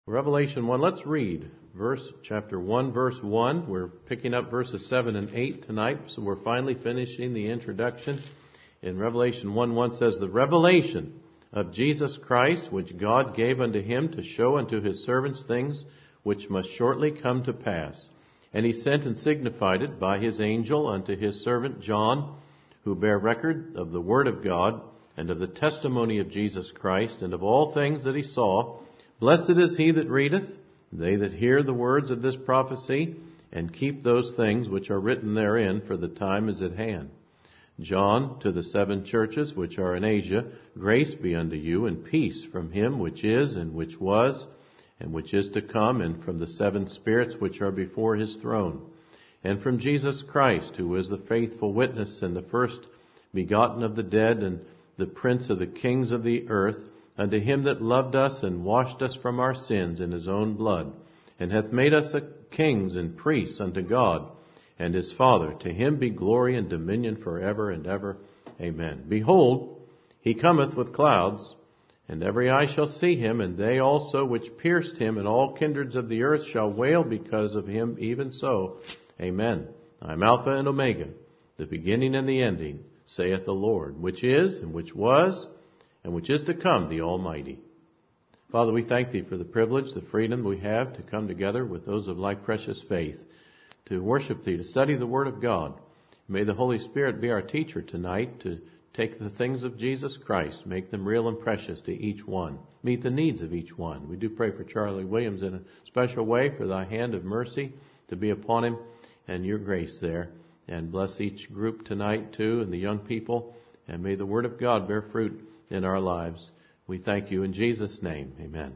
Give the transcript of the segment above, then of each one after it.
Revelation 1, let's read chapter 1, verse 1. We're picking up verses 7 and 8 tonight, so we're finally finishing the introduction. In Revelation 1 says, "The revelation of Jesus Christ, which God gave unto him to show unto his servants things which must shortly come to pass. And he sent and signified it by his angel unto his servant John, who bare record of the word of God, and of the testimony of Jesus Christ, and of all things that he saw. Blessed is he that readeth, they that hear the words of this prophecy, and keep those things which are written therein, for the time is at hand. John, to the 7 churches which are in Asia, grace be unto you, and peace from him which is, and which was, and which is to come, and from the 7 spirits which are before his throne, and from Jesus Christ, who is the faithful witness, and the first begotten of the dead, and the prince of the kings of the earth, unto him that loved us and washed us from our sins in his own blood, and hath made us kings and priests unto God and his Father. To him be glory and dominion forever and ever. Amen. Behold, he cometh with clouds, and every eye shall see him, and they also which pierced him, and all kindreds of the earth shall wail because of him. Even so, Amen. I am Alpha and Omega, the beginning and the ending, saith the Lord, which is, and which was, and which is to come, the Almighty." Father, we thank thee for the privilege, the freedom we have to come together with those of like precious faith, to worship thee, to study the Word of God. May the Holy Spirit be our teacher tonight, to take the things of Jesus Christ, make them real and precious to each one, meet the needs of each one. We do pray for Charlie Williams in a special way, for thy hand of mercy to be upon him, and your grace there. And bless each group tonight too, and the young people, and may the Word of God bear fruit in our lives. We thank you in Jesus' name. Amen.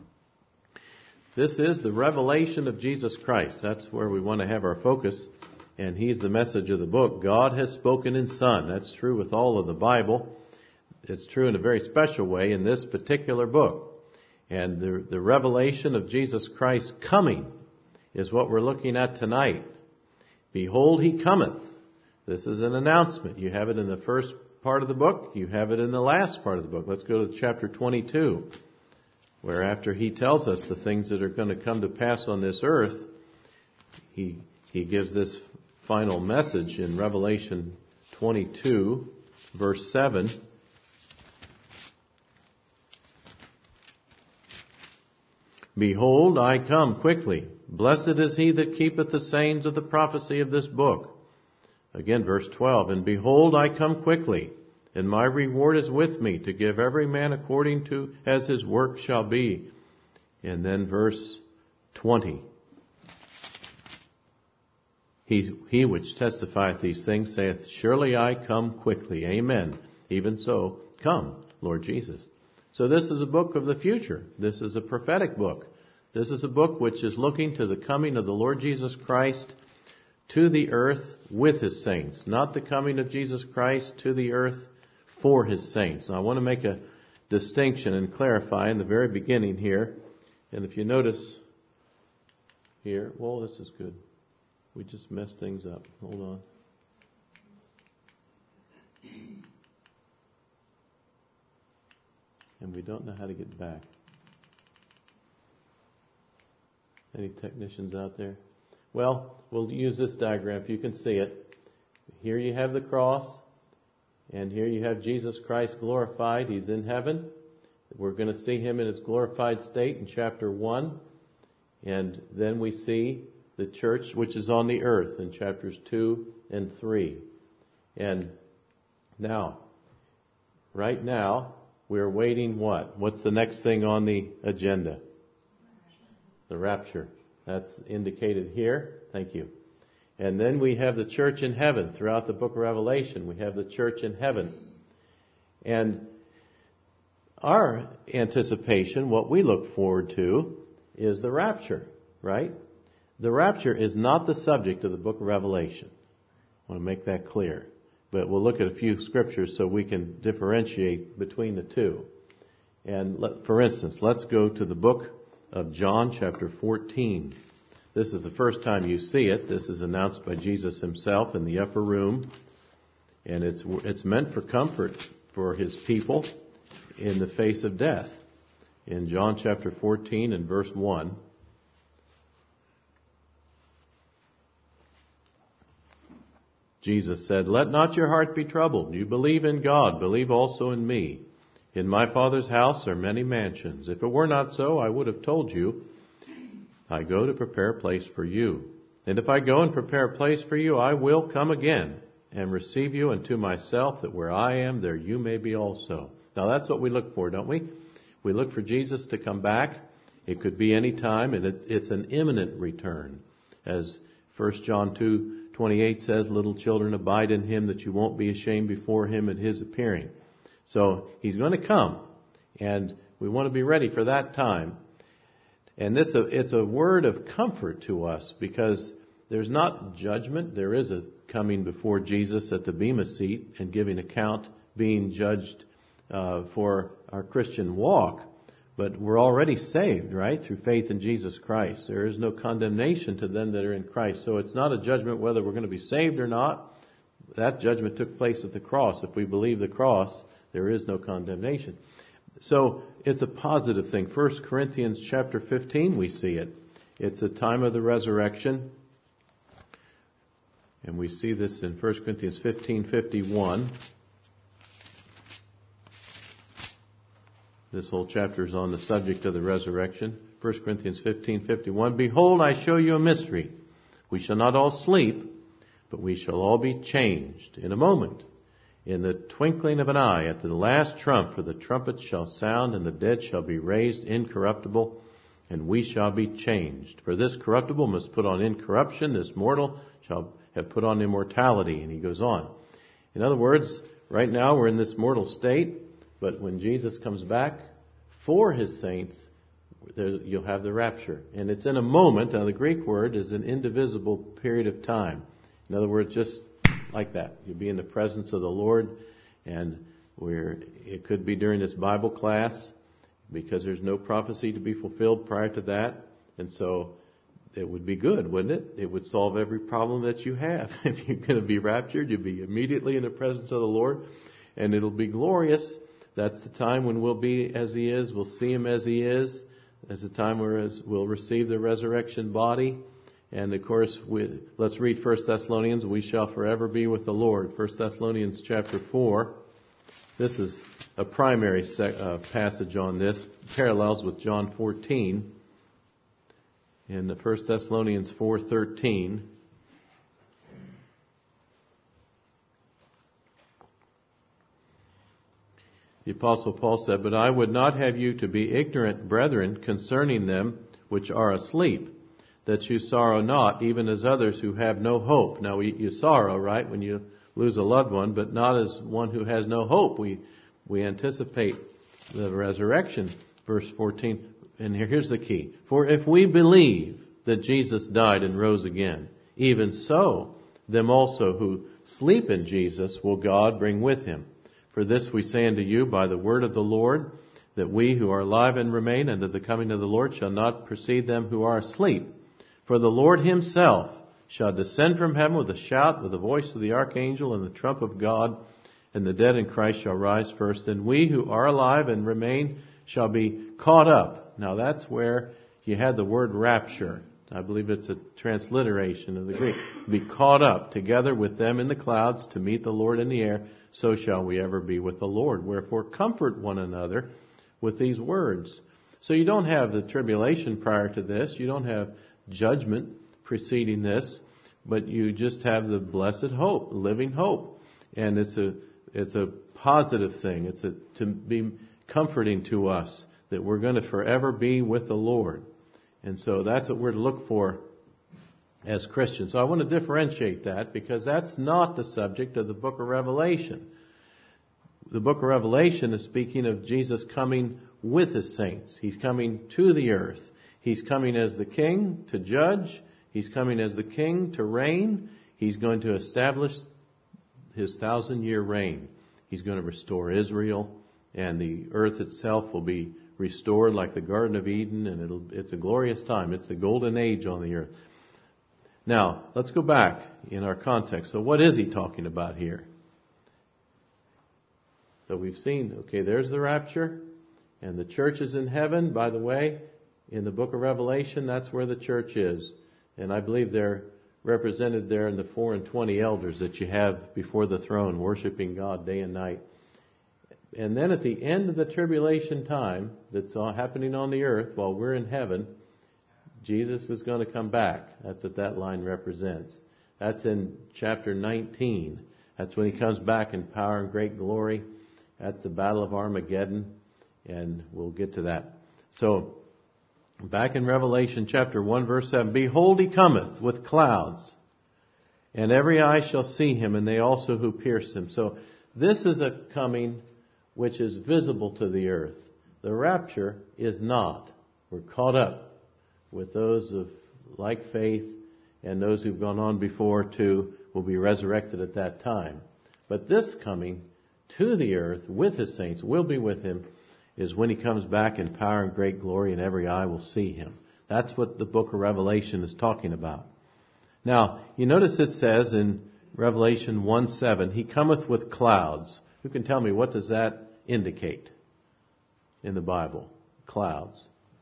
This is the revelation of Jesus Christ. That's where we want to have our focus. And he's the message of the book. God has spoken in Son. That's true with all of the Bible. It's true in a very special way in this particular book. And the revelation of Jesus Christ coming is what we're looking at tonight. Behold, he cometh. This is an announcement. You have it in the first part of the book. You have it in the last part of the book. Let's go to chapter 22, where after he tells us the things that are going to come to pass on this earth, he gives this final message in Revelation 22, verse 7. "Behold, I come quickly. Blessed is he that keepeth the sayings of the prophecy of this book." Again, verse 12, "And behold, I come quickly, and my reward is with me, to give every man according to as his work shall be." And then verse 20, He which testifieth these things saith, "Surely I come quickly." Amen. Even so, come, Lord Jesus. So this is a book of the future. This is a prophetic book. This is a book which is looking to the coming of the Lord Jesus Christ to the earth with his saints, not the coming of Jesus Christ to the earth for his saints. Now, I want to make a distinction and clarify in the very beginning here. And if you notice here, well, this is good. We just messed things up. Hold on. And we don't know how to get back. Any technicians out there? Well, we'll use this diagram if you can see it. Here you have the cross, and here you have Jesus Christ glorified. He's in heaven. We're going to see him in his glorified state in chapter 1. And then we see the church which is on the earth in chapters 2 and 3. And now, right now, we're waiting what? What's the next thing on the agenda? The rapture. That's indicated here. Thank you. And then we have the church in heaven. Throughout the book of Revelation, we have the church in heaven. And our anticipation, what we look forward to, is the rapture, right? The rapture is not the subject of the book of Revelation. I want to make that clear. But we'll look at a few scriptures so we can differentiate between the two. And for instance, let's go to the book of John, chapter 14. This is the first time you see it. This is announced by Jesus himself in the upper room. And it's meant for comfort for his people in the face of death. in John chapter 14 and verse 1. Jesus said, "Let not your heart be troubled. You believe in God, believe also in me. In my Father's house are many mansions. If it were not so, I would have told you. I go to prepare a place for you. And if I go and prepare a place for you, I will come again and receive you unto myself, that where I am, there you may be also." Now that's what we look for, don't we? We look for Jesus to come back. It could be any time, and it's an imminent return. As 1 John 2:28 says, "Little children, abide in him, that you won't be ashamed before him at his appearing." So he's going to come, and we want to be ready for that time. And it's a word of comfort to us, because there's not judgment. There is a coming before Jesus at the Bema seat and giving account, being judged for our Christian walk. But we're already saved, right, through faith in Jesus Christ. There is no condemnation to them that are in Christ. So it's not a judgment whether we're going to be saved or not. That judgment took place at the cross. If we believe the cross, there is no condemnation. So it's a positive thing. 1 Corinthians chapter 15, we see it. It's a time of the resurrection. And we see this in 1 Corinthians 15:51. This whole chapter is on the subject of the resurrection. 1 Corinthians 15:51. "Behold, I show you a mystery. We shall not all sleep, but we shall all be changed in a moment, in the twinkling of an eye, at the last trump. For the trumpet shall sound, and the dead shall be raised incorruptible, and we shall be changed. For this corruptible must put on incorruption, this mortal shall have put on immortality." And he goes on. In other words, right now we're in this mortal state, but when Jesus comes back for his saints, you'll have the rapture. And it's in a moment. Now the Greek word is an indivisible period of time. In other words, just like that. You'll be in the presence of the Lord, and it could be during this Bible class, because there's no prophecy to be fulfilled prior to that. And so it would be good, wouldn't it? It would solve every problem that you have. If you're going to be raptured, you'll be immediately in the presence of the Lord, and it'll be glorious. That's the time when we'll be as he is. We'll see him as he is. That's the time where we'll receive the resurrection body. And of course, let's read 1 Thessalonians. "We shall forever be with the Lord." 1 Thessalonians chapter 4. This is a primary passage on this. Parallels with John 14. In the 1 Thessalonians 4:13. The Apostle Paul said, "But I would not have you to be ignorant, brethren, concerning them which are asleep, that you sorrow not, even as others who have no hope." Now, you sorrow, right, when you lose a loved one, but not as one who has no hope. We anticipate the resurrection. Verse 14, and here's the key. "For if we believe that Jesus died and rose again, even so, them also who sleep in Jesus will God bring with him. For this we say unto you by the word of the Lord, that we who are alive and remain unto the coming of the Lord shall not precede them who are asleep. For the Lord himself shall descend from heaven with a shout, with the voice of the archangel and the trump of God, and the dead in Christ shall rise first. And we who are alive and remain shall be caught up." Now that's where you had the word rapture. I believe it's a transliteration of the Greek. "Be caught up together with them in the clouds to meet the Lord in the air. So shall we ever be with the Lord. Wherefore comfort one another with these words." So you don't have the tribulation prior to this. You don't have judgment preceding this. But you just have the blessed hope, living hope. And it's a positive thing. It's to be comforting to us that we're going to forever be with the Lord. And so that's what we're to look for as Christians. So I want to differentiate that, because that's not the subject of the book of Revelation. The book of Revelation is speaking of Jesus coming with his saints. He's coming to the earth. He's coming as the king to judge. He's coming as the king to reign. He's going to establish his 1,000-year reign. He's going to restore Israel, and the earth itself will be restored like the Garden of Eden, and it's a glorious time. It's the golden age on the earth. Now, let's go back in our context. So what is he talking about here? So we've seen, okay, there's the rapture. And the church is in heaven, by the way. In the book of Revelation, that's where the church is. And I believe they're represented there in the 4 and 20 elders that you have before the throne, worshiping God day and night. And then at the end of the tribulation time that's all happening on the earth while we're in heaven, Jesus is going to come back. That's what that line represents. That's in chapter 19. That's when he comes back in power and great glory at the Battle of Armageddon. And we'll get to that. So, back in Revelation chapter 1 verse 7, Behold, he cometh with clouds, and every eye shall see him, and they also who pierced him. So, this is a coming which is visible to the earth. The rapture is not. We're caught up with those of like faith, and those who've gone on before too will be resurrected at that time. But this coming to the earth with his saints, will be with him, is when he comes back in power and great glory, and every eye will see him. That's what the book of Revelation is talking about. Now, you notice it says in Revelation 1:7, he cometh with clouds. Who can tell me, what does that indicate in the Bible? Clouds.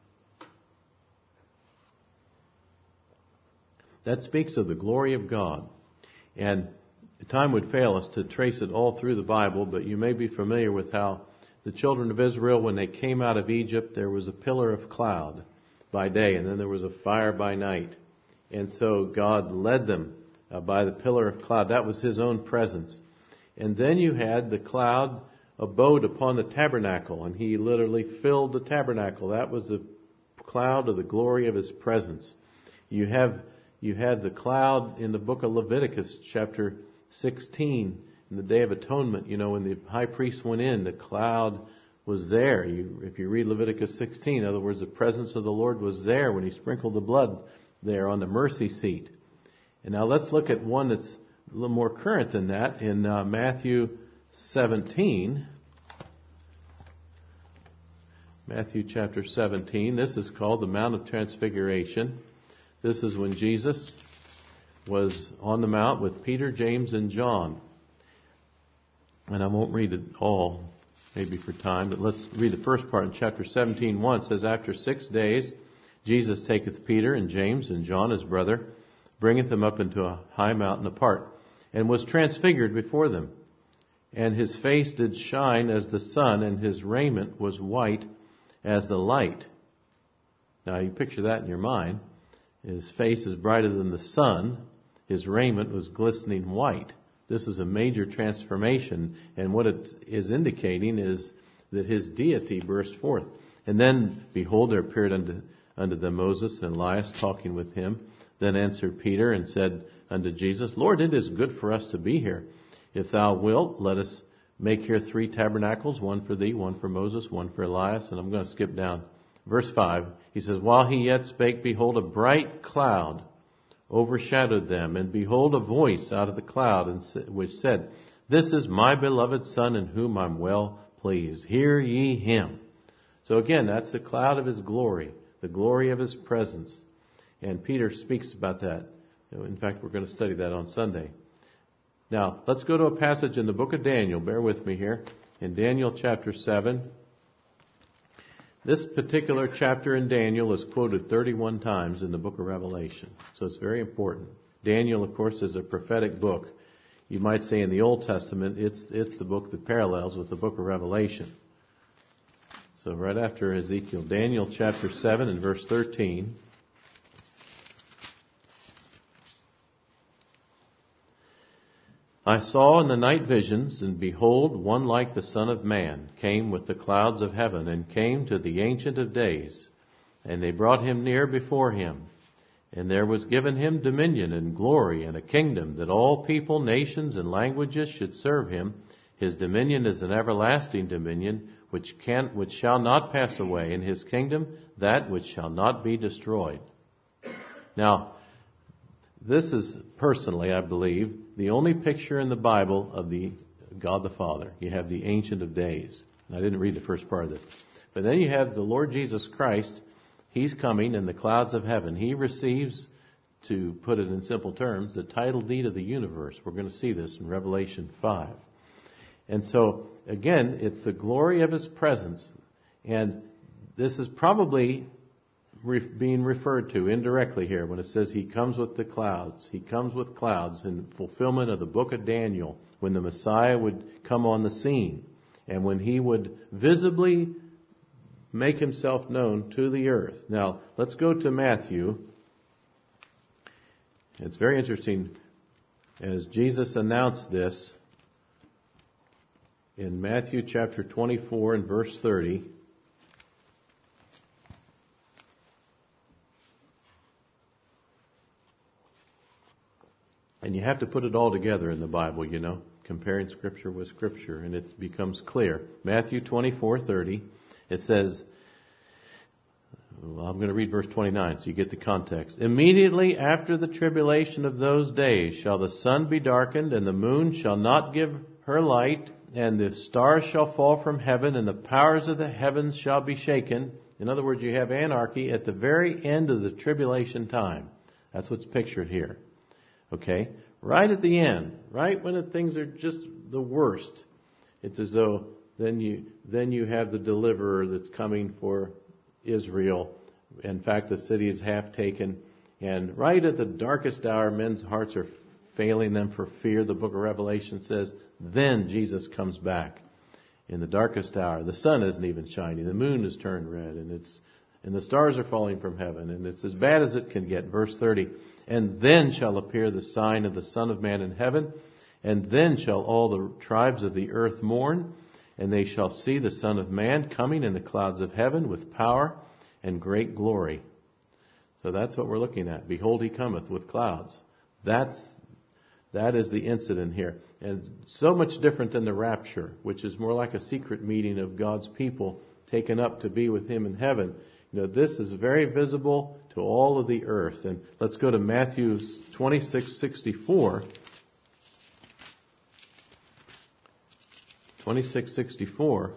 That speaks of the glory of God. And time would fail us to trace it all through the Bible, but you may be familiar with how the children of Israel, when they came out of Egypt, there was a pillar of cloud by day, and then there was a fire by night. And so God led them by the pillar of cloud. That was his own presence. And then you had the cloud abode upon the tabernacle, and he literally filled the tabernacle. That was the cloud of the glory of his presence. You had the cloud in the book of Leviticus, chapter 16, in the Day of Atonement. You know, when the high priest went in, the cloud was there. If you read Leviticus 16, in other words, the presence of the Lord was there when he sprinkled the blood there on the mercy seat. And now let's look at one that's a little more current than that in Matthew 17. Matthew chapter 17. This is called the Mount of Transfiguration. This is when Jesus was on the mount with Peter, James, and John. And I won't read it all, maybe for time, but let's read the first part in chapter 17:1. It says, After 6 days, Jesus taketh Peter and James and John his brother, bringeth them up into a high mountain apart, and was transfigured before them. And his face did shine as the sun, and his raiment was white as the light. Now you picture that in your mind. His face is brighter than the sun. His raiment was glistening white. This is a major transformation, and what it is indicating is that his deity burst forth. And then, behold, there appeared unto them Moses and Elias talking with him. Then answered Peter and said unto Jesus, Lord, it is good for us to be here. If thou wilt, let us make here 3 tabernacles, one for thee, one for Moses, one for Elias. And I'm going to skip down. Verse 5, he says, While he yet spake, behold, a bright cloud overshadowed them, and behold, a voice out of the cloud, which said, This is my beloved Son, in whom I'm well pleased. Hear ye him. So again, that's the cloud of his glory, the glory of his presence. And Peter speaks about that. In fact, we're going to study that on Sunday. Now, let's go to a passage in the book of Daniel. Bear with me here. In Daniel chapter 7. This particular chapter in Daniel is quoted 31 times in the book of Revelation. So it's very important. Daniel, of course, is a prophetic book. You might say in the Old Testament, it's the book that parallels with the book of Revelation. So right after Ezekiel, Daniel chapter 7 and verse 13. I saw in the night visions, and behold, one like the Son of Man came with the clouds of heaven, and came to the Ancient of Days. And they brought him near before him. And there was given him dominion and glory and a kingdom, that all people, nations, and languages should serve him. His dominion is an everlasting dominion, which shall not pass away, and his kingdom that which shall not be destroyed. Now, this is personally, I believe, the only picture in the Bible of the God the Father. You have the Ancient of Days. I didn't read the first part of this. But then you have the Lord Jesus Christ. He's coming in the clouds of heaven. He receives, to put it in simple terms, the title deed of the universe. We're going to see this in Revelation 5. And so, again, it's the glory of his presence. And this is probably being referred to indirectly here when it says He comes with the clouds. He comes with clouds in fulfillment of the book of Daniel, when the Messiah would come on the scene and when He would visibly make Himself known to the earth. Now, let's go to Matthew. It's very interesting as Jesus announced this in Matthew chapter 24 and verse 30. And you have to put it all together in the Bible, comparing Scripture with Scripture, and it becomes clear. Matthew 24:30, it says, I'm going to read verse 29 so you get the context. Immediately after the tribulation of those days shall the sun be darkened, and the moon shall not give her light, and the stars shall fall from heaven, and the powers of the heavens shall be shaken. In other words, you have anarchy at the very end of the tribulation time. That's what's pictured here. Okay? Right at the end, right when things are just the worst, it's as though then you have the deliverer that's coming for Israel. In fact, the city is half taken, and right at the darkest hour, men's hearts are failing them for fear. The book of Revelation says, then Jesus comes back in the darkest hour. The sun isn't even shining, the moon is turned red, and the stars are falling from heaven, and it's as bad as it can get. Verse 30. And then shall appear the sign of the Son of Man in heaven, and then shall all the tribes of the earth mourn, and they shall see the Son of Man coming in the clouds of heaven with power and great glory. So that's what we're looking at. Behold, He cometh with clouds. That is the incident here. And so much different than the rapture, which is more like a secret meeting of God's people taken up to be with Him in heaven. This is very visible to all of the earth. And let's go to Matthew 26:64. 26:64.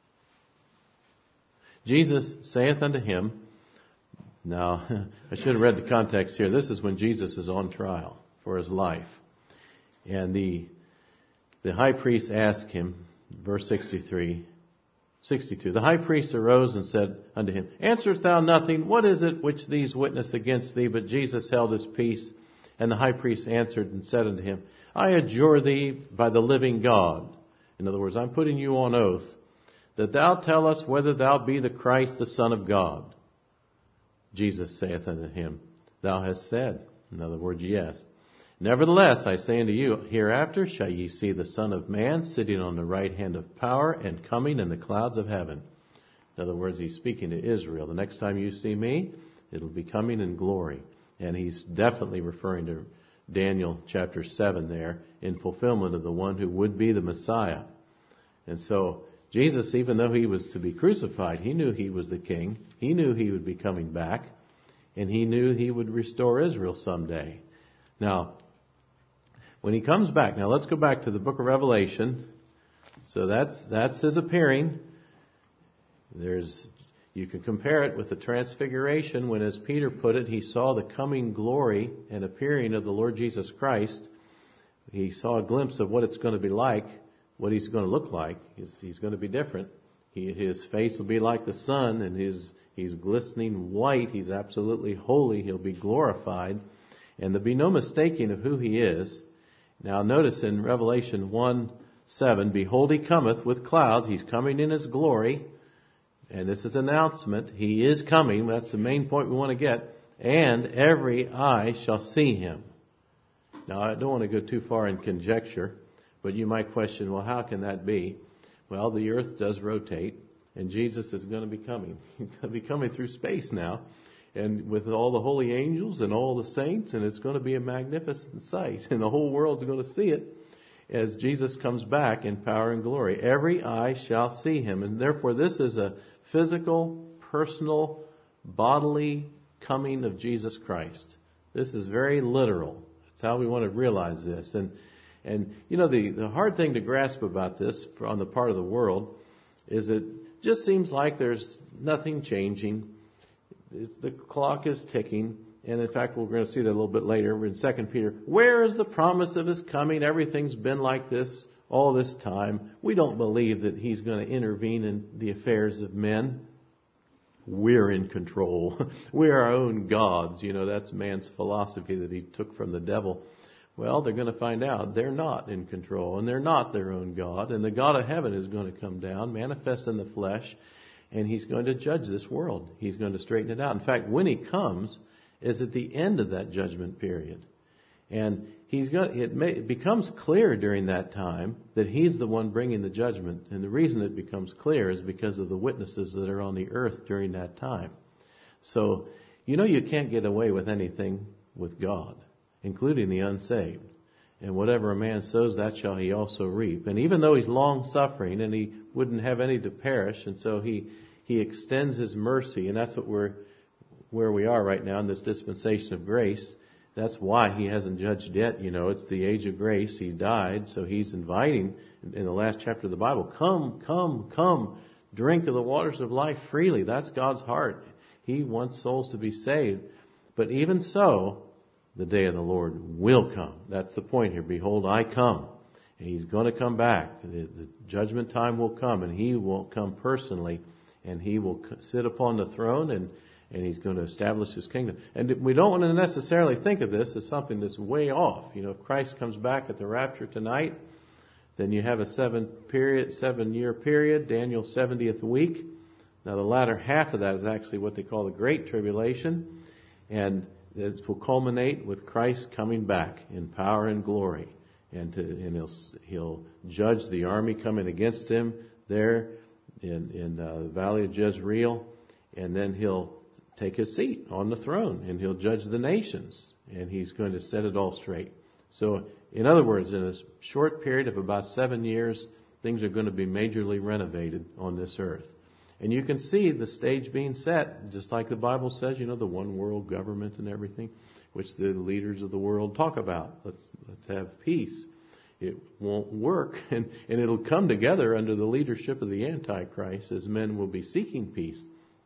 Jesus saith unto him, now, I should have read the context here. This is when Jesus is on trial for His life. And the high priest asked Him, verse 62, the high priest arose and said unto him, answerest thou nothing? What is it which these witness against thee? But Jesus held his peace. And the high priest answered and said unto him, I adjure thee by the living God. In other words, I'm putting you on oath, that thou tell us whether thou be the Christ, the Son of God. Jesus saith unto him, thou hast said. In other words, yes. Nevertheless, I say unto you, hereafter shall ye see the Son of Man sitting on the right hand of power and coming in the clouds of heaven. In other words, He's speaking to Israel. The next time you see me, it'll be coming in glory. And He's definitely referring to Daniel chapter 7 there, in fulfillment of the one who would be the Messiah. And so Jesus, even though He was to be crucified, He knew He was the King. He knew He would be coming back. And He knew He would restore Israel someday. Now, when He comes back, now let's go back to the book of Revelation. So that's His appearing. You can compare it with the transfiguration when, as Peter put it, he saw the coming glory and appearing of the Lord Jesus Christ. He saw a glimpse of what it's going to be like, what He's going to look like. He's going to be different. His face will be like the sun, and He's glistening white. He's absolutely holy. He'll be glorified. And there'll be no mistaking of who He is. Now notice in Revelation 1:7, behold, He cometh with clouds. He's coming in His glory. And this is an announcement. He is coming. That's the main point we want to get. And every eye shall see Him. Now I don't want to go too far in conjecture, but you might question, well, how can that be? Well, the earth does rotate, and Jesus is going to be coming. He's going to be coming through space now, and with all the holy angels and all the saints, and it's going to be a magnificent sight, and the whole world's going to see it as Jesus comes back in power and glory. Every eye shall see Him, and therefore this is a physical, personal, bodily coming of Jesus Christ. This is very literal. That's how we want to realize this. And you know, the hard thing to grasp about this on the part of the world is it just seems like there's nothing changing. The clock is ticking. And in fact, we're going to see that a little bit later in 2 Peter. Where is the promise of His coming? Everything's been like this all this time. We don't believe that He's going to intervene in the affairs of men. We're in control. We're our own gods. That's man's philosophy that he took from the devil. Well, they're going to find out they're not in control, and they're not their own God. And the God of heaven is going to come down, manifest in the flesh, and He's going to judge this world. He's going to straighten it out. In fact, when He comes is at the end of that judgment period. And it becomes clear during that time that He's the one bringing the judgment. And the reason it becomes clear is because of the witnesses that are on the earth during that time. So, you can't get away with anything with God, including the unsaved. And whatever a man sows, that shall he also reap. And even though He's long-suffering and He wouldn't have any to perish, and so He extends His mercy, and that's where we are right now in this dispensation of grace. That's why He hasn't judged yet. It's the age of grace. He died, so He's inviting, in the last chapter of the Bible, come, drink of the waters of life freely. That's God's heart. He wants souls to be saved. But even so, the day of the Lord will come. That's the point here. Behold, I come. And He's going to come back. The judgment time will come, and He will come personally, and He will sit upon the throne, and He's going to establish His kingdom. And we don't want to necessarily think of this as something that's way off. If Christ comes back at the rapture tonight, then you have a 7-year period, Daniel's 70th week. Now the latter half of that is actually what they call the Great Tribulation. And it will culminate with Christ coming back in power and glory. And He'll judge the army coming against Him there in the valley of Jezreel. And then He'll take His seat on the throne, and He'll judge the nations, and He's going to set it all straight. So, in other words, in a short period of about 7 years, things are going to be majorly renovated on this earth. And you can see the stage being set, just like the Bible says, the one world government and everything, which the leaders of the world talk about. Let's have peace. It won't work, and it'll come together under the leadership of the Antichrist, as men will be seeking peace.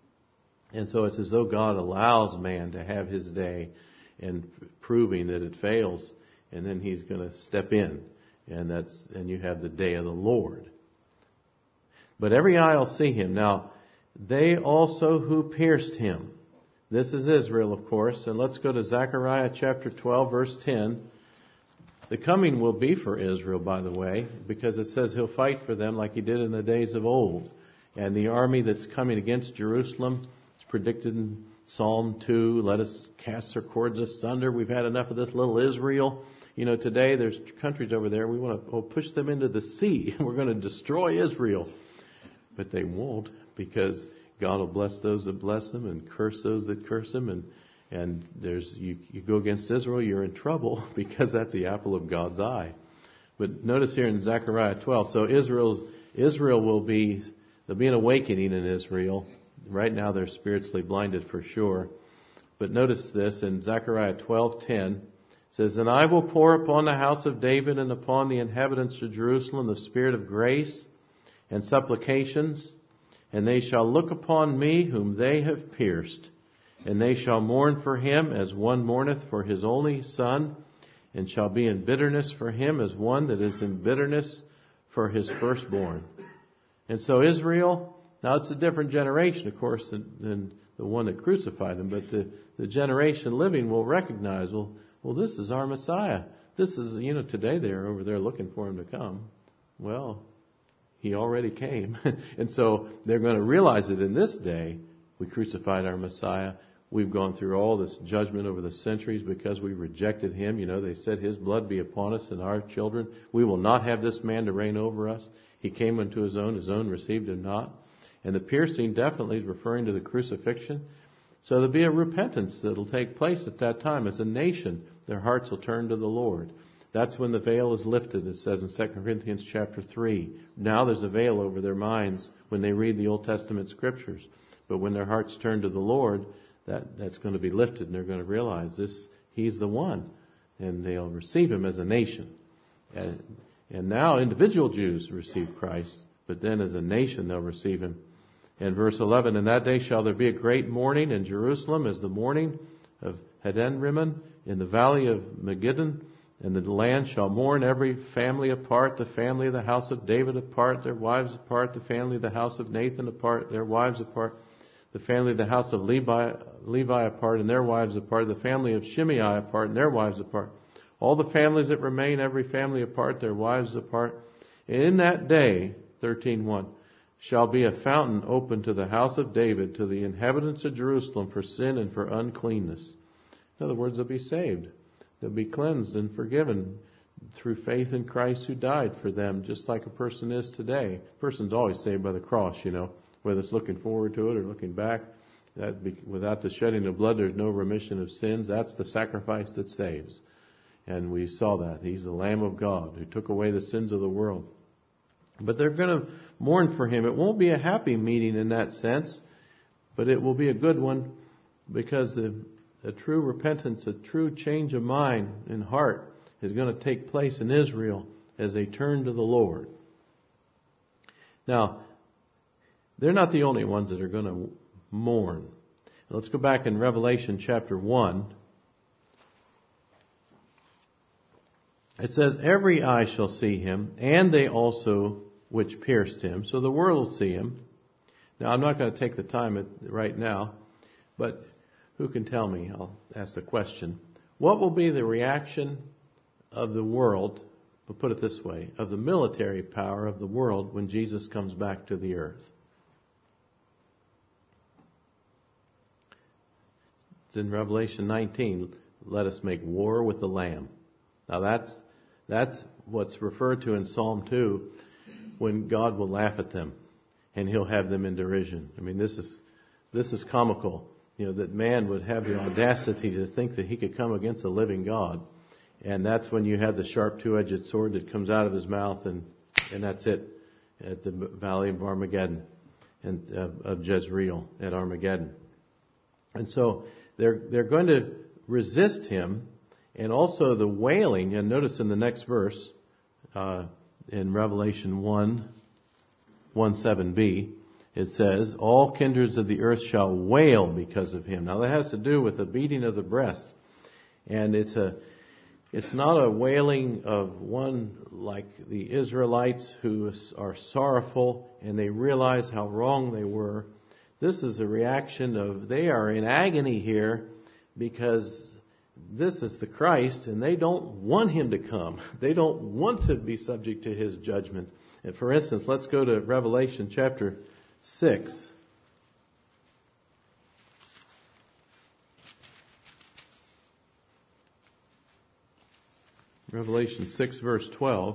And so it's as though God allows man to have his day and proving that it fails, and then He's going to step in, and you have the day of the Lord. But every eye will see Him. Now, they also who pierced Him. This is Israel, of course. And let's go to Zechariah chapter 12, verse 10. The coming will be for Israel, by the way, because it says He'll fight for them like He did in the days of old. And the army that's coming against Jerusalem, predicted in Psalm 2, let us cast their cords asunder. We've had enough of this little Israel. Today there's countries over there, we want to push them into the sea. We're going to destroy Israel. But they won't, because God will bless those that bless them and curse those that curse them. And you go against Israel, you're in trouble, because that's the apple of God's eye. But notice here in Zechariah 12, so Israel will be, there'll be an awakening in Israel. Right now they're spiritually blinded for sure. But notice this in Zechariah 12:10. It says, And I will pour upon the house of David and upon the inhabitants of Jerusalem the spirit of grace and supplications, and they shall look upon me whom they have pierced, and they shall mourn for him as one mourneth for his only son, and shall be in bitterness for him as one that is in bitterness for his firstborn. And so Israel, now it's a different generation, of course, than the one that crucified him, but the generation living will recognize, well, this is our Messiah. This is, today they're over there looking for Him to come. Well, He already came. And so they're going to realize that in this day, we crucified our Messiah. We've gone through all this judgment over the centuries because we rejected Him. They said His blood be upon us and our children. We will not have this man to reign over us. He came unto His own received Him not. And the piercing definitely is referring to the crucifixion. So there'll be a repentance that'll take place at that time. As a nation, their hearts will turn to the Lord. That's when the veil is lifted, it says in 2 Corinthians chapter 3. Now there's a veil over their minds when they read the Old Testament scriptures. But when their hearts turn to the Lord, that's going to be lifted, and they're going to realize He's the one. And they'll receive Him as a nation. And now individual Jews receive Christ, but then as a nation they'll receive Him. In verse 11, In that day shall there be a great mourning in Jerusalem as the mourning of Hadden-rimmon in the valley of Megiddon. And the land shall mourn every family apart, the family of the house of David apart, their wives apart, the family of the house of Nathan apart, their wives apart, the family of the house of Levi apart, and their wives apart, the family of Shimei apart, and their wives apart. All the families that remain, every family apart, their wives apart. In that day, 13:1, shall be a fountain open to the house of David, to the inhabitants of Jerusalem, for sin and for uncleanness. In other words, they'll be saved. They'll be cleansed and forgiven through faith in Christ who died for them, just like a person is today. A person's always saved by the cross, whether it's looking forward to it or looking back. Without the shedding of blood, there's no remission of sins. That's the sacrifice that saves. And we saw that. He's the Lamb of God who took away the sins of the world. But they're going to mourn for him. It won't be a happy meeting in that sense, but it will be a good one, because a true repentance, a true change of mind and heart is going to take place in Israel as they turn to the Lord. Now, they're not the only ones that are going to mourn. Let's go back in Revelation chapter 1. It says, every eye shall see him, and they also which pierced him. So the world will see him. Now, I'm not going to take the time right now, but who can tell me? I'll ask the question. What will be the reaction of the world, we'll put it this way, of the military power of the world when Jesus comes back to the earth? It's in Revelation 19. Let us make war with the Lamb. Now that's what's referred to in Psalm 2, when God will laugh at them and he'll have them in derision. I mean, this is comical, that man would have the audacity to think that he could come against a living God. And that's when you have the sharp two-edged sword that comes out of his mouth, and that's it. At the valley of Armageddon, and of Jezreel at Armageddon. And so they're going to resist him. And also the wailing, and notice in the next verse, in Revelation 1:7b, it says, all kindreds of the earth shall wail because of him. Now that has to do with the beating of the breast. And it's not a wailing of one like the Israelites who are sorrowful and they realize how wrong they were. This is a reaction of, they are in agony here because this is the Christ, and they don't want him to come. They don't want to be subject to his judgment. And for instance, let's go to Revelation chapter 6. Revelation 6 verse 12.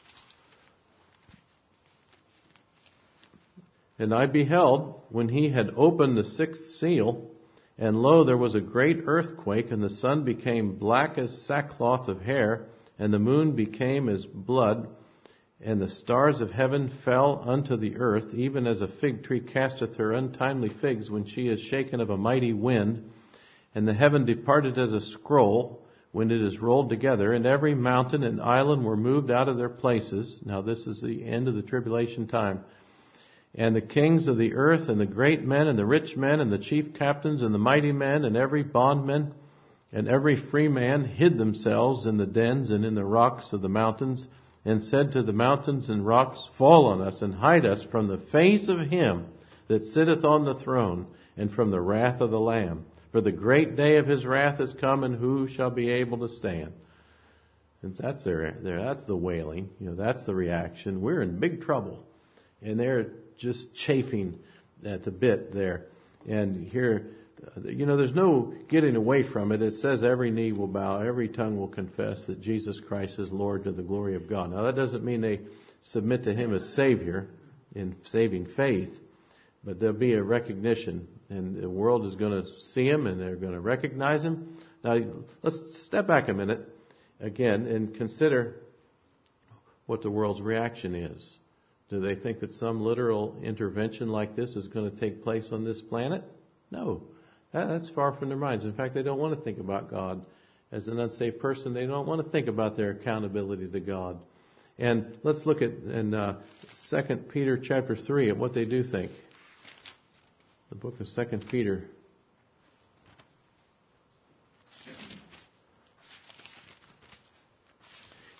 And I beheld, when he had opened the sixth seal, and lo, there was a great earthquake, and the sun became black as sackcloth of hair, and the moon became as blood, and the stars of heaven fell unto the earth, even as a fig tree casteth her untimely figs when she is shaken of a mighty wind. And the heaven departed as a scroll when it is rolled together, and every mountain and island were moved out of their places. Now this is the end of the tribulation time. And the kings of the earth, and the great men, and the rich men, and the chief captains, and the mighty men, and every bondman, and every free man hid themselves in the dens and in the rocks of the mountains, and said to the mountains and rocks, fall on us, and hide us from the face of him that sitteth on the throne, and from the wrath of the Lamb. For the great day of his wrath is come, and who shall be able to stand? And that's that's the wailing. That's the reaction. We're in big trouble. And they're just chafing at the bit there. And here, there's no getting away from it. It says every knee will bow, every tongue will confess that Jesus Christ is Lord, to the glory of God. Now that doesn't mean they submit to him as Savior in saving faith, but there'll be a recognition, and the world is going to see him and they're going to recognize him. Now let's step back a minute again and consider what the world's reaction is. Do they think that some literal intervention like this is going to take place on this planet? No. That's far from their minds. In fact, they don't want to think about God. As an unsaved person, they don't want to think about their accountability to God. And let's look at in 2 Peter chapter 3 at what they do think. The book of 2 Peter.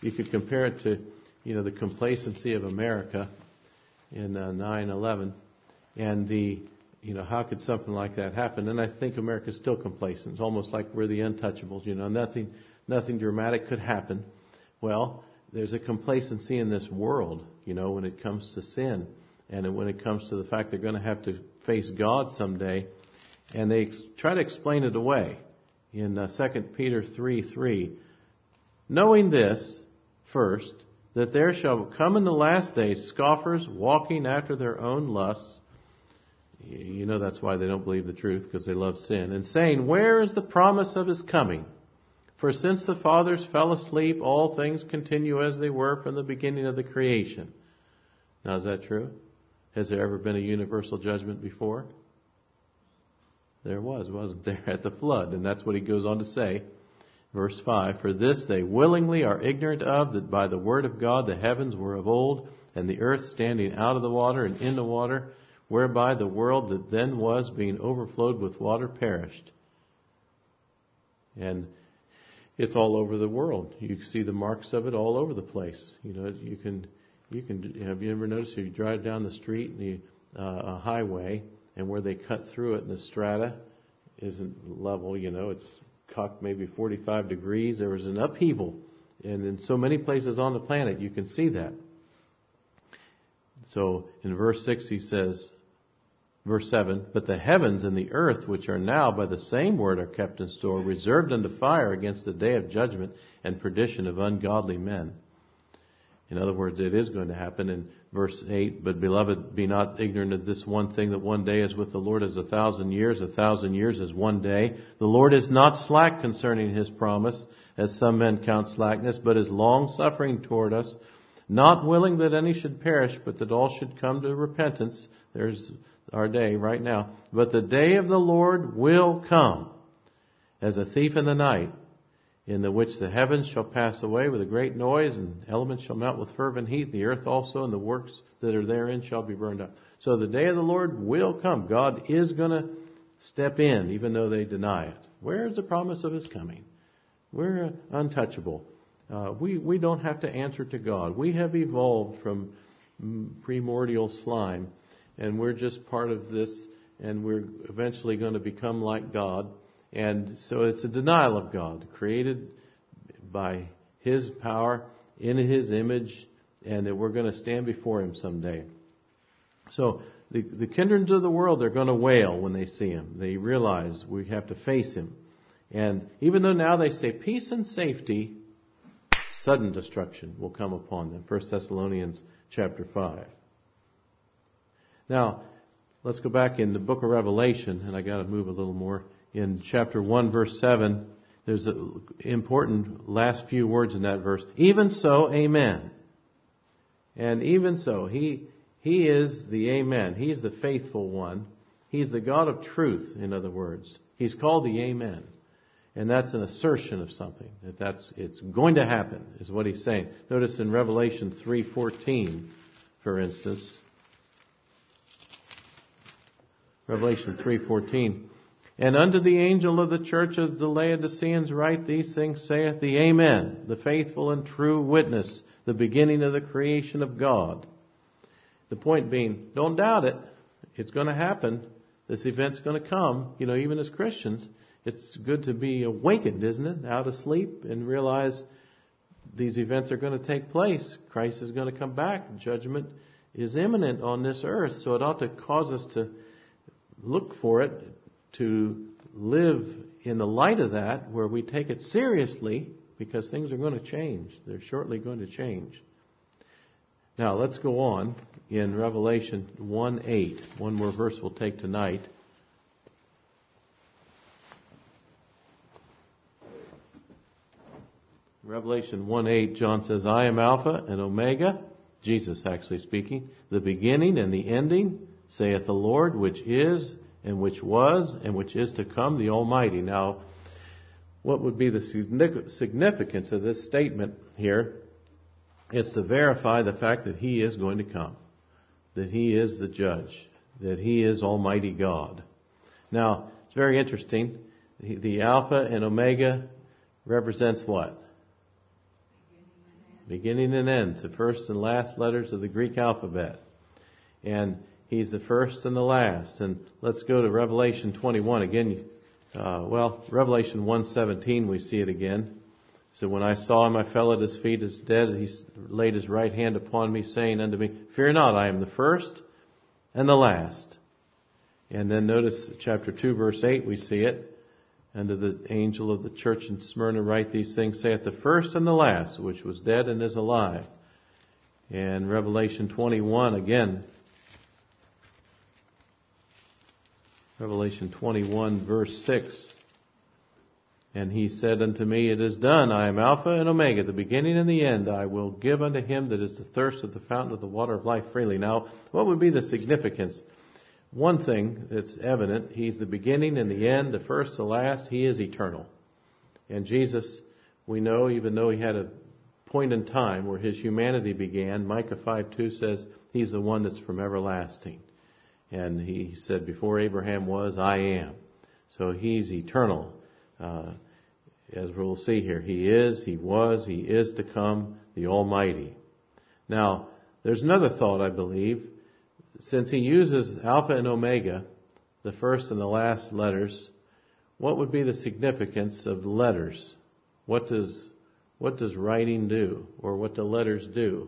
you could compare it to, the complacency of America in 9/11, and how could something like that happen? And I think America's still complacent. It's almost like we're the untouchables. Nothing dramatic could happen. Well, there's a complacency in this world, when it comes to sin, and when it comes to the fact they're going to have to face God someday, and they try to explain it away in 2 Peter 3:3. Knowing this, first, that there shall come in the last days scoffers walking after their own lusts. That's why they don't believe the truth, because they love sin. And saying, where is the promise of his coming? For since the fathers fell asleep, all things continue as they were from the beginning of the creation. Now, is that true? Has there ever been a universal judgment before? There was, wasn't there, at the flood? And that's what he goes on to say. Verse 5, for this they willingly are ignorant of, that by the word of God the heavens were of old, and the earth standing out of the water and in the water, whereby the world that then was, being overflowed with water, perished. And it's all over the world. You see the marks of it all over the place. You can. Have you ever noticed if you drive down the street, a highway, and where they cut through it, and the strata isn't level, it's cocked maybe 45 degrees. There was an upheaval. And in so many places on the planet, you can see that. So in verse 6 he says, verse 7, but the heavens and the earth, which are now by the same word, are kept in store, reserved unto fire against the day of judgment and perdition of ungodly men. In other words, it is going to happen. In verse 8, but beloved, be not ignorant of this one thing, that one day is with the Lord as 1,000 years. 1,000 years is one day. The Lord is not slack concerning his promise, as some men count slackness, but is long-suffering toward us, not willing that any should perish, but that all should come to repentance. There's our day right now. But the day of the Lord will come as a thief in the night, in the which the heavens shall pass away with a great noise, and elements shall melt with fervent heat. The earth also and the works that are therein shall be burned up. So the day of the Lord will come. God is going to step in, even though they deny it. Where is the promise of his coming? We're untouchable. We don't have to answer to God. We have evolved from primordial slime, and we're just part of this, and we're eventually going to become like God. And so it's a denial of God, created by his power, in his image, and that we're going to stand before him someday. So the kindreds of the world, they're going to wail when they see him. They realize we have to face him. And even though now they say peace and safety, sudden destruction will come upon them. 1 Thessalonians chapter 5. Now, let's go back in the book of Revelation, and I got to move a little more. In chapter 1, verse 7, there's an important last few words in that verse. Even so, amen. And even so, he is the amen. He's the faithful one. He's the God of truth, in other words. He's called the amen. And that's an assertion of something. It's going to happen, is what he's saying. Notice in Revelation 3:14, for instance. Revelation 3:14. And unto the angel of the church of the Laodiceans write, these things saith the Amen, the faithful and true witness, the beginning of the creation of God. The point being, don't doubt it. It's going to happen. This event's going to come. Even as Christians, it's good to be awakened, isn't it? Out of sleep and realize these events are going to take place. Christ is going to come back. Judgment is imminent on this earth. So it ought to cause us to look for it, to live in the light of that, where we take it seriously, because things are going to change. They're shortly going to change. Now, let's go on in Revelation 1:8. One more verse we'll take tonight. Revelation 1:8, John says, I am Alpha and Omega, Jesus actually speaking, the beginning and the ending, saith the Lord, which is, and which was, and which is to come, the Almighty. Now, what would be the significance of this statement here? It's to verify the fact that he is going to come, that he is the judge, that he is Almighty God. Now, it's very interesting. The Alpha and Omega represents what? beginning and end, the first and last letters of the Greek alphabet. And He's the first and the last. And let's go to Revelation 21 again. Revelation 1:17, we see it again. So when I saw him, I fell at his feet as dead. He laid his right hand upon me, saying unto me, Fear not, I am the first and the last. And then notice chapter 2, verse 8, we see it. And to the angel of the church in Smyrna write these things, saith the first and the last, which was dead and is alive. And Revelation 21 again. Revelation 21, verse 6. And he said unto me, It is done. I am Alpha and Omega, the beginning and the end. I will give unto him that is the thirst of the fountain of the water of life freely. Now, what would be the significance? One thing that's evident, He's the beginning and the end, the first, the last. He is eternal. And Jesus, we know, even though He had a point in time where His humanity began, Micah 5:2 says He's the one that's from everlasting. And He said, before Abraham was, I am. So He's eternal. As we'll see here, He is, He was, He is to come, the Almighty. Now, there's another thought, I believe. Since He uses Alpha and Omega, the first and the last letters, what would be the significance of the letters? What does writing do, or what do letters do?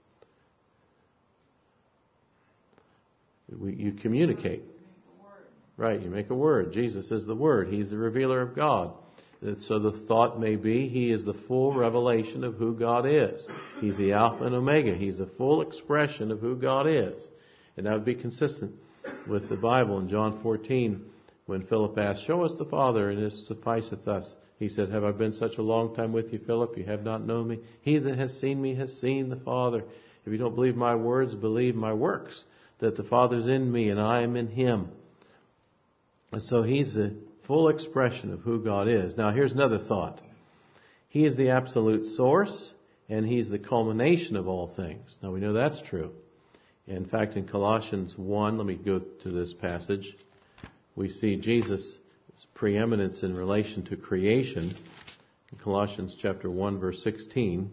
You communicate. Right, you make a word. Jesus is the Word. He's the revealer of God. So the thought may be He is the full revelation of who God is. He's the Alpha and Omega. He's the full expression of who God is. And that would be consistent with the Bible in John 14 when Philip asked, Show us the Father, and it sufficeth us. He said, Have I been such a long time with you, Philip? You have not known me. He that has seen me has seen the Father. If you don't believe my words, believe my works, that the Father's in me and I am in Him. And so He's the full expression of who God is. Now here's another thought. He is the absolute source, and He's the culmination of all things. Now we know that's true. In fact, in Colossians 1, let me go to this passage, we see Jesus' preeminence in relation to creation. In Colossians chapter 1, verse 16,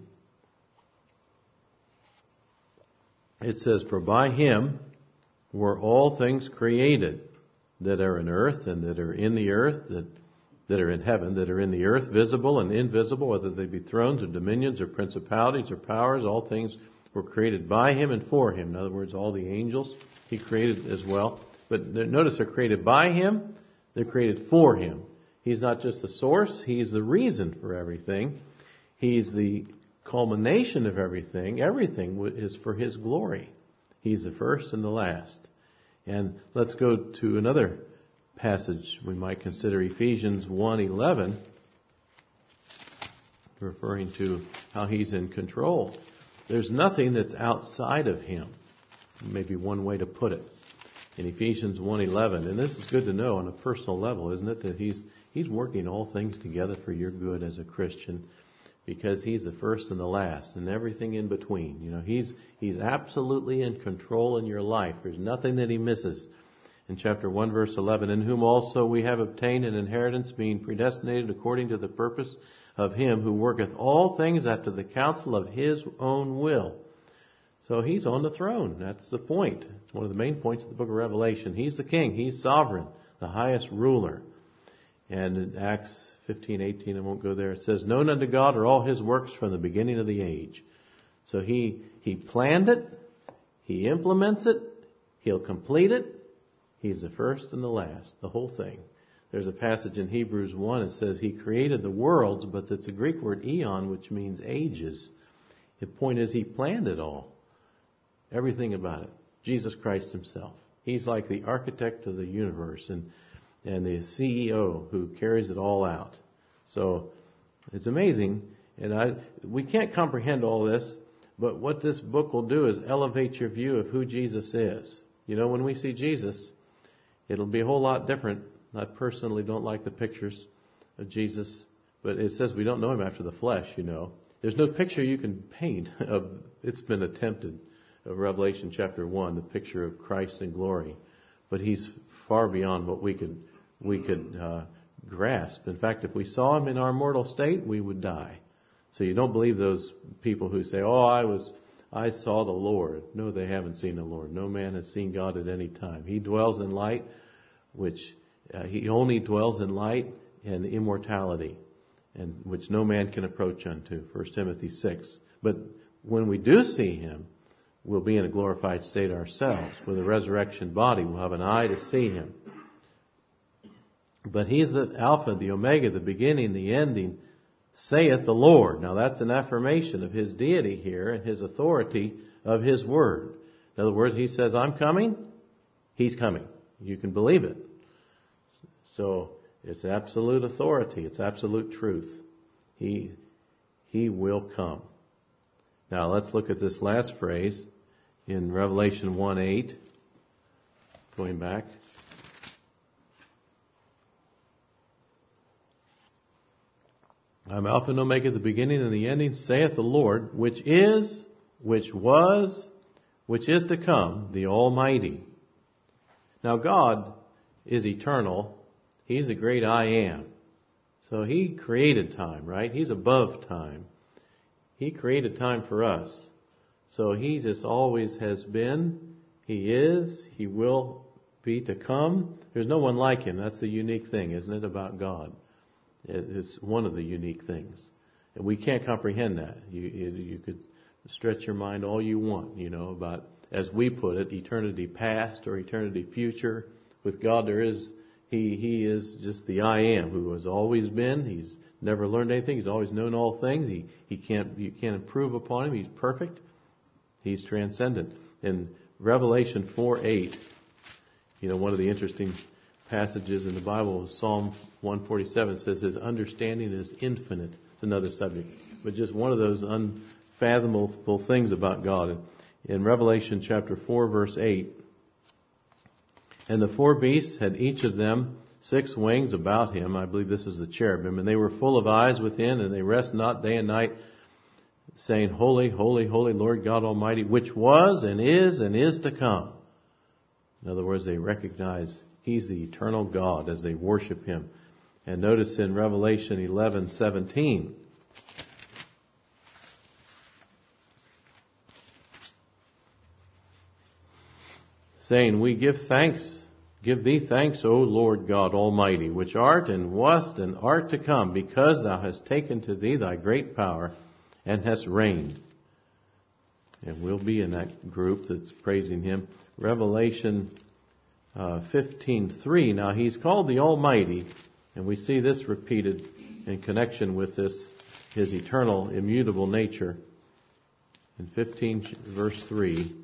it says, For by Him were all things created, that are in earth and that are in the earth, that are in heaven, that are in the earth, visible and invisible, whether they be thrones or dominions or principalities or powers, all things were created by Him and for Him. In other words, all the angels He created as well. But notice they're created by Him, they're created for Him. He's not just the source, He's the reason for everything. He's the culmination of everything. Everything is for His glory. He's the first and the last. And let's go to another passage we might consider, Ephesians 1:11, referring to how He's in control. There's nothing that's outside of Him. Maybe one way to put it. In Ephesians 1:11, and this is good to know on a personal level, isn't it? That He's working all things together for your good as a Christian, because He's the first and the last and everything in between. You know, He's absolutely in control in your life. There's nothing that He misses. In chapter 1, verse 11, In whom also we have obtained an inheritance, being predestinated according to the purpose of Him who worketh all things after the counsel of His own will. So He's on the throne. That's the point. It's one of the main points of the book of Revelation. He's the King. He's sovereign, the highest ruler. And in Acts 15:18, I won't go there. It says, Known unto God are all His works from the beginning of the age. So He planned it. He implements it. He'll complete it. He's the first and the last, the whole thing. There's a passage in Hebrews 1. It says He created the worlds, but it's a Greek word eon, which means ages. The point is He planned it all. Everything about it. Jesus Christ Himself. He's like the architect of the universe and the CEO who carries it all out. So it's amazing. And we can't comprehend all this, but what this book will do is elevate your view of who Jesus is. You know, when we see Jesus, it'll be a whole lot different. I personally don't like the pictures of Jesus, but it says we don't know Him after the flesh, you know. There's no picture you can paint of, it's been attempted, of Revelation chapter 1, the picture of Christ in glory. But He's far beyond what we could grasp. In fact, if we saw Him in our mortal state, we would die. So you don't believe those people who say, I saw the Lord. No, they haven't seen the Lord. No man has seen God at any time. He dwells in light, he only dwells in light and immortality, and which no man can approach unto. 1 Timothy 6. But when we do see Him, we'll be in a glorified state ourselves. With a resurrection body, we'll have an eye to see Him. But He's the Alpha, the Omega, the beginning, the ending, saith the Lord. Now that's an affirmation of His deity here and His authority of His word. In other words, He says, I'm coming. He's coming. You can believe it. So it's absolute authority. It's absolute truth. He will come. Now let's look at this last phrase in Revelation 1:8. Going back. I'm Alpha and Omega, the beginning and the ending, saith the Lord, which is, which was, which is to come, the Almighty. Now God is eternal. He's the great I am. So He created time, right? He's above time. He created time for us. So He just always has been. He is. He will be to come. There's no one like Him. That's the unique thing, isn't it, about God? It's one of the unique things. And we can't comprehend that. You could stretch your mind all you want, about, as we put it, eternity past or eternity future. With God He is just the I am, who has always been. He's never learned anything. He's always known all things. You can't improve upon Him. He's perfect. He's transcendent. In Revelation 4:8, one of the interesting passages in the Bible, Psalm 147 says His understanding is infinite. It's another subject, but just one of those unfathomable things about God. In Revelation chapter 4 verse 8, and the four beasts had each of them 6 wings about him. I believe this is the cherubim, and they were full of eyes within, and they rest not day and night, saying, Holy, holy, holy Lord God Almighty, which was and is to come. In other words, they recognize He's the eternal God as they worship Him. And notice in Revelation 11:17, saying, We give thee thanks, O Lord God Almighty, which art and wast and art to come, because thou hast taken to thee thy great power and hast reigned. And we'll be in that group that's praising Him. Revelation 15:3. Now He's called the Almighty, and we see this repeated in connection with this, His eternal, immutable nature. In 15 verse 3.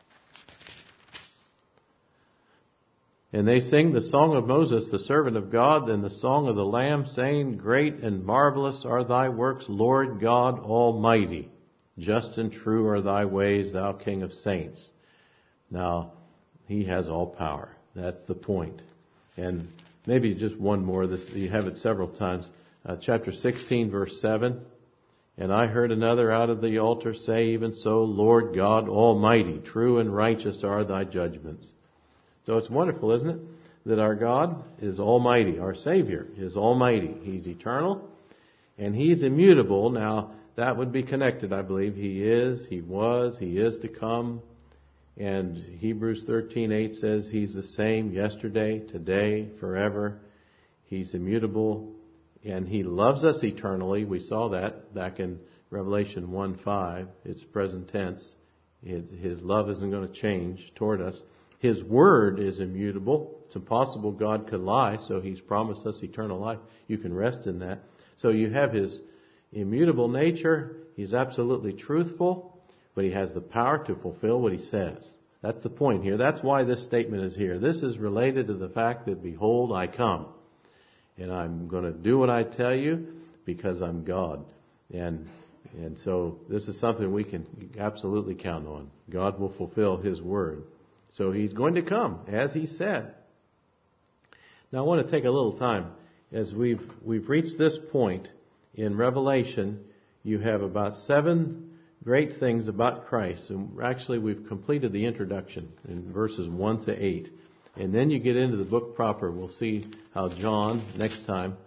And they sing the song of Moses, the servant of God, and the song of the Lamb, saying, Great and marvelous are thy works, Lord God Almighty. Just and true are thy ways, thou King of saints. Now, He has all power. That's the point. And maybe just one more. This you have it several times. Chapter 16, verse 7. And I heard another out of the altar say, Even so, Lord God Almighty, true and righteous are thy judgments. So it's wonderful, isn't it? That our God is almighty. Our Savior is almighty. He's eternal and He's immutable. Now, that would be connected, I believe. He is, He was, He is to come. And Hebrews 13:8 says He's the same yesterday, today, forever. He's immutable, and He loves us eternally. We saw that back in Revelation 1:5. It's present tense. His love isn't going to change toward us. His word is immutable. It's impossible God could lie, so He's promised us eternal life. You can rest in that. So you have His immutable nature. He's absolutely truthful. But He has the power to fulfill what He says. That's the point here. That's why this statement is here. This is related to the fact that, behold, I come. And I'm going to do what I tell you because I'm God. And so this is something we can absolutely count on. God will fulfill His word. So He's going to come, as He said. Now I want to take a little time. As we've reached this point in Revelation, you have about 7 great things about Christ. And actually we've completed the introduction in verses 1 to 8. And then you get into the book proper. We'll see how John, next time,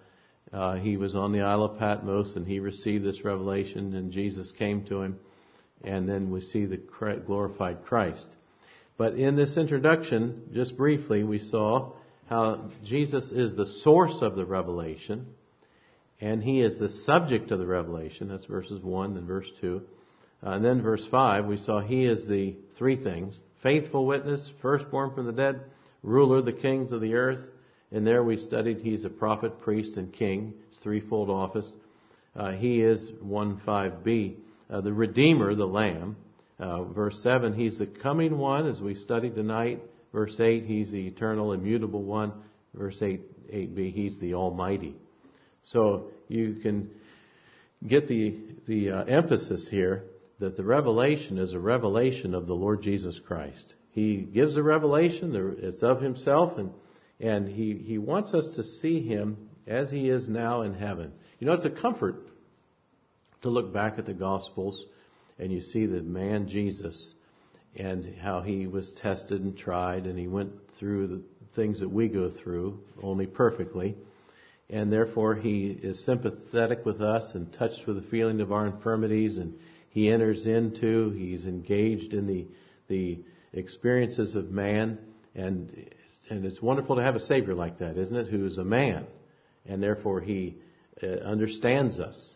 He was on the Isle of Patmos and he received this revelation and Jesus came to him. And then we see the glorified Christ. But in this introduction, just briefly, we saw how Jesus is the source of the revelation and he is the subject of the revelation. That's verses 1 and verse 2. And then verse 5, we saw he is the three things: faithful witness, firstborn from the dead, ruler of the kings of the earth. And there we studied he's a prophet, priest, and king. It's threefold office. He is 1:5b, the Redeemer, the Lamb. Verse 7, he's the coming one, as we studied tonight. Verse 8, he's the eternal, immutable one. Verse 8b, he's the Almighty. So you can get the emphasis here that the revelation is a revelation of the Lord Jesus Christ. He gives a revelation, it's of himself, and he wants us to see him as he is now in heaven. You know, it's a comfort to look back at the Gospels and you see the man Jesus and how he was tested and tried and he went through the things that we go through, only perfectly. And therefore he is sympathetic with us and touched with the feeling of our infirmities, and he's engaged in the experiences of man. And it's wonderful to have a Savior like that, isn't it? Who is a man, and therefore he understands us.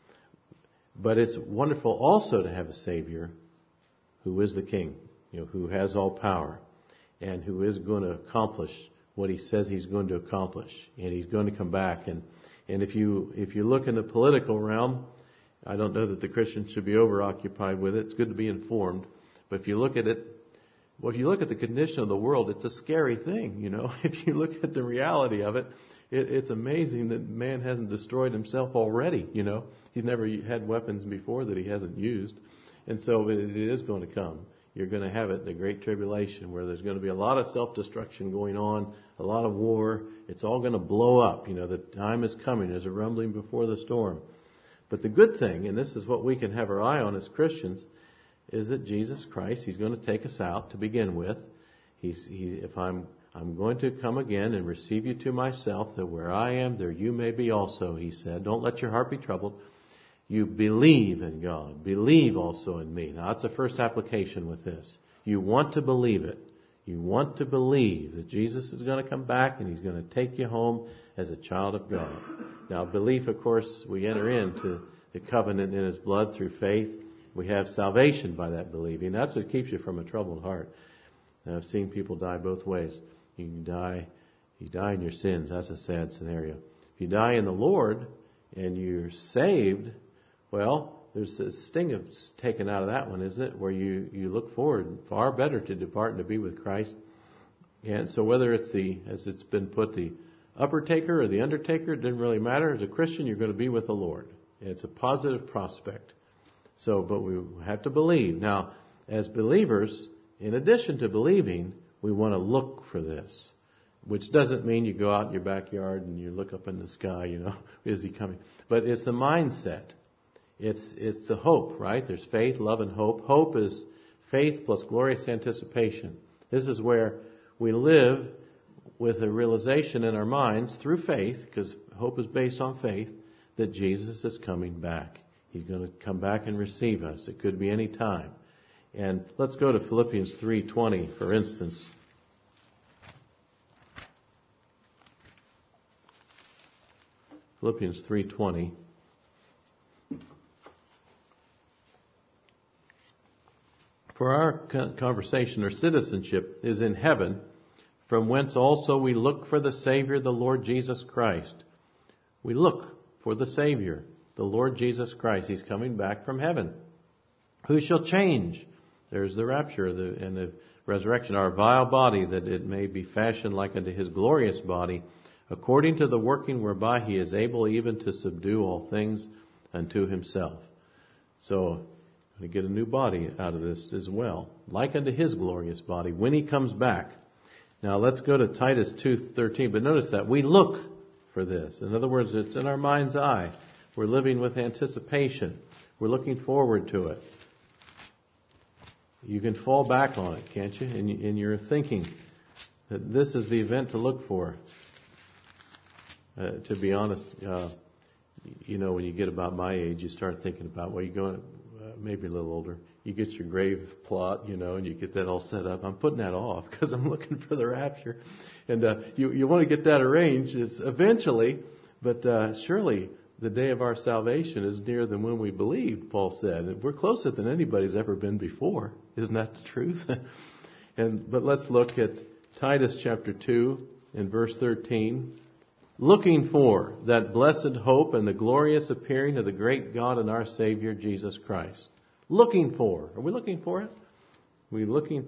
But it's wonderful also to have a Savior who is the King, who has all power, and who is going to accomplish what he says he's going to accomplish, and he's going to come back. And if you look in the political realm, I don't know that the Christians should be overoccupied with it. It's good to be informed, but if you look at it, if you look at the condition of the world, it's a scary thing. If you look at the reality of it, it's amazing that man hasn't destroyed himself already. He's never had weapons before that he hasn't used, and so it is going to come. You're going to have it, the Great Tribulation, where there's going to be a lot of self-destruction going on, a lot of war. It's all going to blow up. The time is coming. There's a rumbling before the storm. But the good thing, and this is what we can have our eye on as Christians, is that Jesus Christ, he's going to take us out to begin with. If I'm going to come again and receive you to myself, that where I am, there you may be also, he said. Don't let your heart be troubled. You believe in God. Believe also in me. Now, that's the first application with this. You want to believe it. You want to believe that Jesus is going to come back and he's going to take you home as a child of God. Now, belief, of course, we enter into the covenant in his blood through faith. We have salvation by that believing. That's what keeps you from a troubled heart. Now, I've seen people die both ways. You die in your sins. That's a sad scenario. If you die in the Lord and you're saved, well, there's a sting of taken out of that one, isn't it? Where you look forward, far better to depart and to be with Christ. And so whether it's as it's been put, the upper taker or the undertaker, it didn't really matter. As a Christian, you're going to be with the Lord. It's a positive prospect. So, but we have to believe. Now, as believers, in addition to believing, we want to look for this. Which doesn't mean you go out in your backyard and you look up in the sky, is he coming? But it's the mindset. It's the hope, right? There's faith, love, and hope. Hope is faith plus glorious anticipation. This is where we live with a realization in our minds through faith, because hope is based on faith, that Jesus is coming back. He's going to come back and receive us. It could be any time. And let's go to Philippians 3:20, for instance. Philippians 3:20. For our conversation or citizenship is in heaven, from whence also we look for the Savior, the Lord Jesus Christ. We look for the Savior, the Lord Jesus Christ. He's coming back from heaven. Who shall change? There's the rapture and the resurrection. Our vile body, that it may be fashioned like unto his glorious body, according to the working whereby he is able even to subdue all things unto himself. So, we get a new body out of this as well, like unto his glorious body, when he comes back. Now let's go to Titus 2:13, but notice that we look for this. In other words, it's in our mind's eye. We're living with anticipation. We're looking forward to it. You can fall back on it, can't you? In your thinking that this is the event to look for. To be honest, when you get about my age, you start thinking about, well, you go maybe a little older. You get your grave plot, and you get that all set up. I'm putting that off because I'm looking for the rapture. And you want to get that arranged eventually, but surely the day of our salvation is nearer than when we believed, Paul said. And we're closer than anybody's ever been before. Isn't that the truth? But let's look at Titus chapter 2 and verse 13. Looking for that blessed hope and the glorious appearing of the great God and our Savior, Jesus Christ. Looking for. Are we looking for it? Are we looking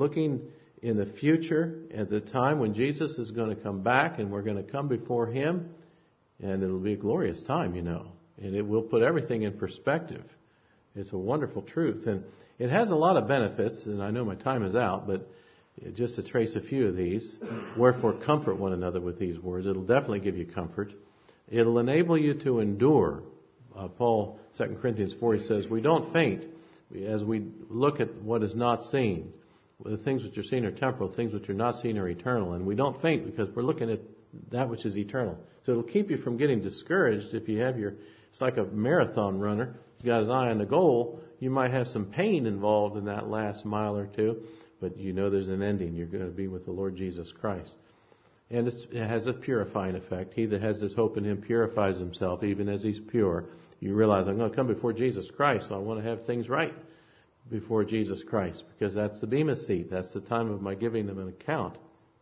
in the future at the time when Jesus is going to come back and we're going to come before Him, and it'll be a glorious time, and it will put everything in perspective. It's a wonderful truth, and it has a lot of benefits, and I know my time is out, but just to trace a few of these. Wherefore comfort one another with these words. It'll definitely give you comfort. It'll enable you to endure. Paul, 2 Corinthians 4, he says, we don't faint as we look at what is not seen. The things which are seen are temporal, things which are not seen are eternal. And we don't faint because we're looking at that which is eternal. So it'll keep you from getting discouraged if you have it's like a marathon runner. He's got his eye on the goal. You might have some pain involved in that last mile or two, but there's an ending. You're going to be with the Lord Jesus Christ. And it has a purifying effect. He that has this hope in Him purifies himself even as he's pure. You realize, I'm going to come before Jesus Christ, so I want to have things right before Jesus Christ, because that's the Bema seat. That's the time of my giving Him an account.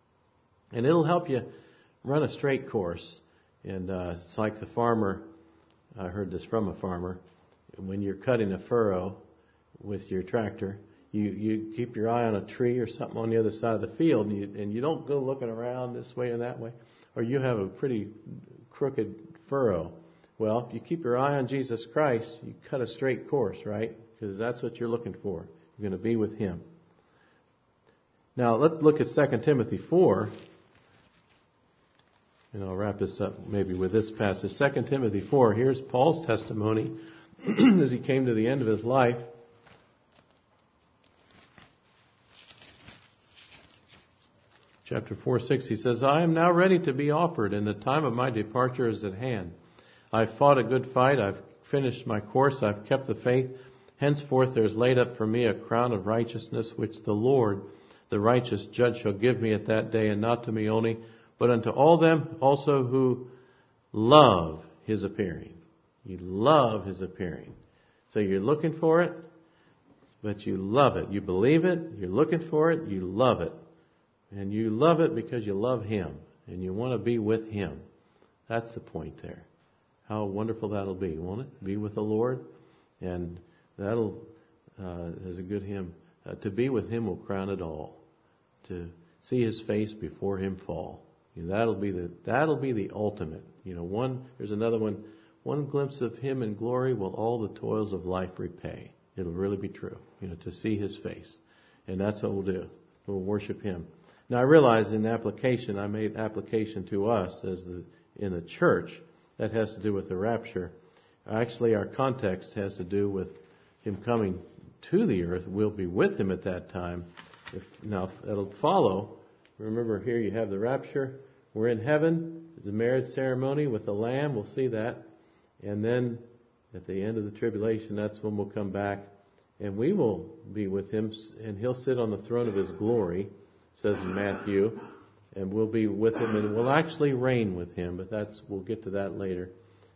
And it'll help you run a straight course. And it's like the farmer, I heard this from a farmer, when you're cutting a furrow with your tractor, you keep your eye on a tree or something on the other side of the field, and you don't go looking around this way and that way, or you have a pretty crooked furrow. Well, if you keep your eye on Jesus Christ, you cut a straight course, right? Because that's what you're looking for. You're going to be with Him. Now, let's look at 2 Timothy 4. And I'll wrap this up maybe with this passage. 2 Timothy 4, here's Paul's testimony as he came to the end of his life. Chapter 4:6, he says, I am now ready to be offered, and the time of my departure is at hand. I've fought a good fight. I've finished my course. I've kept the faith. Henceforth there is laid up for me a crown of righteousness, which the Lord, the righteous judge, shall give me at that day, and not to me only, but unto all them also who love His appearing. You love His appearing. So you're looking for it, but you love it. You believe it. You're looking for it. You love it. And you love it because you love Him. And you want to be with Him. That's the point there. How wonderful that'll be, won't it? Be with the Lord. And that'll, there's a good hymn, to be with Him will crown it all. To see His face before Him fall. That'll be the ultimate. There's another one. One glimpse of Him in glory will all the toils of life repay. It'll really be true. To see His face. And that's what we'll do. We'll worship Him. Now I realize in application, I made application to us in the church. That has to do with the rapture. Actually, our context has to do with Him coming to the earth. We'll be with Him at that time. Now, it'll follow. Remember, here you have the rapture. We're in heaven. It's a marriage ceremony with the Lamb. We'll see that. And then at the end of the tribulation, that's when we'll come back. And we will be with Him. And He'll sit on the throne of His glory, it says in Matthew. And we'll be with Him, and we'll actually reign with Him. But we'll get to that later.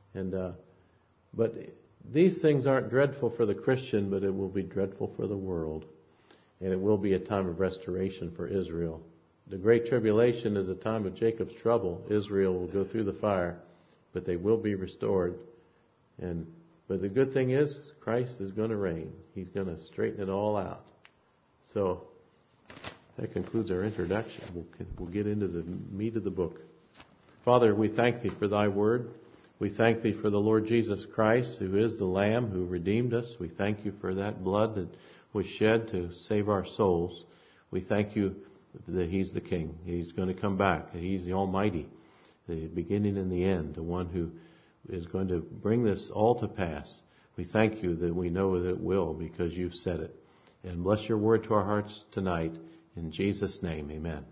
But these things aren't dreadful for the Christian, but it will be dreadful for the world. And it will be a time of restoration for Israel. The Great Tribulation is a time of Jacob's trouble. Israel will go through the fire, but they will be restored. But the good thing is, Christ is going to reign. He's going to straighten it all out. So that concludes our introduction. We'll get into the meat of the book. Father, we thank Thee for Thy word. We thank Thee for the Lord Jesus Christ, who is the Lamb who redeemed us. We thank You for that blood that was shed to save our souls. We thank You that He's the King. He's going to come back. He's the Almighty, the beginning and the end, the one who is going to bring this all to pass. We thank You that we know that it will, because You've said it. And bless Your word to our hearts tonight. In Jesus' name, amen.